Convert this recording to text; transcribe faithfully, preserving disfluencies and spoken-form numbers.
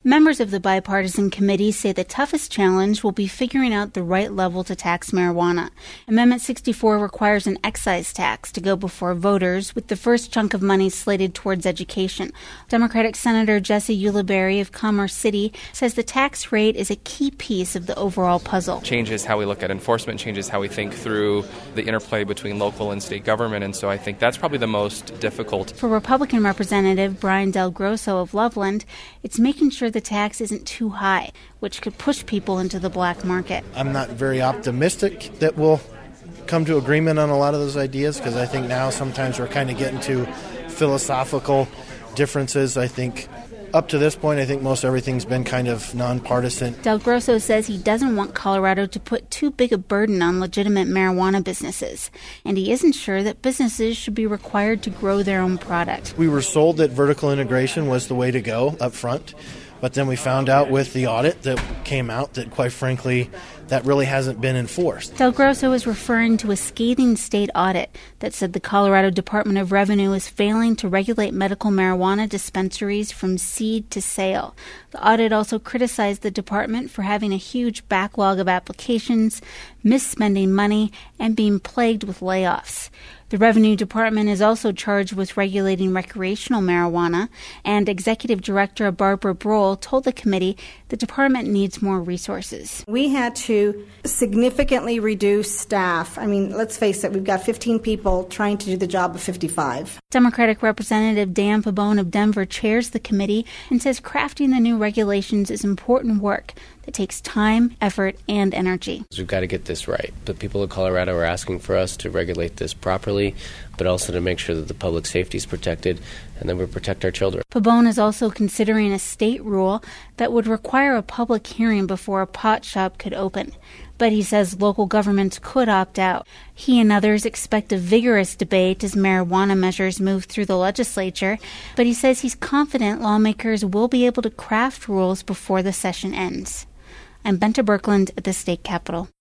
Members of the bipartisan committee say the toughest challenge will be figuring out the right level to tax marijuana. Amendment sixty-four requires an excise tax to go before voters, with the first chunk of money slated towards education. Democratic Senator Jesse Ulibarri of Commerce City says the tax rate is a key piece of the overall puzzle. Changes how we look at enforcement, changes how we think through the interplay between local and state government, and so I think that's probably the most difficult. For Republican Representative Brian Del Grosso of Loveland, it's making sure the tax isn't too high, which could push people into the black market. I'm not very optimistic that we'll come to agreement on a lot of those ideas, because I think now sometimes we're kind of getting to philosophical differences. I think up to this point, I think most everything's been kind of nonpartisan. Del Grosso says he doesn't want Colorado to put too big a burden on legitimate marijuana businesses, and he isn't sure that businesses should be required to grow their own product. We were sold that vertical integration was the way to go up front, but then we found out with the audit that came out that, quite frankly, that really hasn't been enforced. Del Grosso is referring to a scathing state audit that said the Colorado Department of Revenue is failing to regulate medical marijuana dispensaries from seed to sale. The audit also criticized the department for having a huge backlog of applications, misspending money, and being plagued with layoffs. The Revenue Department is also charged with regulating recreational marijuana, and Executive Director Barbara Brohl told the committee the department needs more resources. We had to significantly reduce staff. I mean, let's face it, we've got fifteen people trying to do the job of fifty-five. Democratic Representative Dan Pabon of Denver chairs the committee and says crafting the new regulations is important work that takes time, effort, and energy. We've got to get this right. The people of Colorado are asking for us to regulate this properly, but also to make sure that the public safety is protected and that we protect our children. Pabon is also considering a state rule that would require a public hearing before a pot shop could open. But he says local governments could opt out. He and others expect a vigorous debate as marijuana measures move through the legislature, but he says he's confident lawmakers will be able to craft rules before the session ends. I'm Benta Birkeland at the state capitol.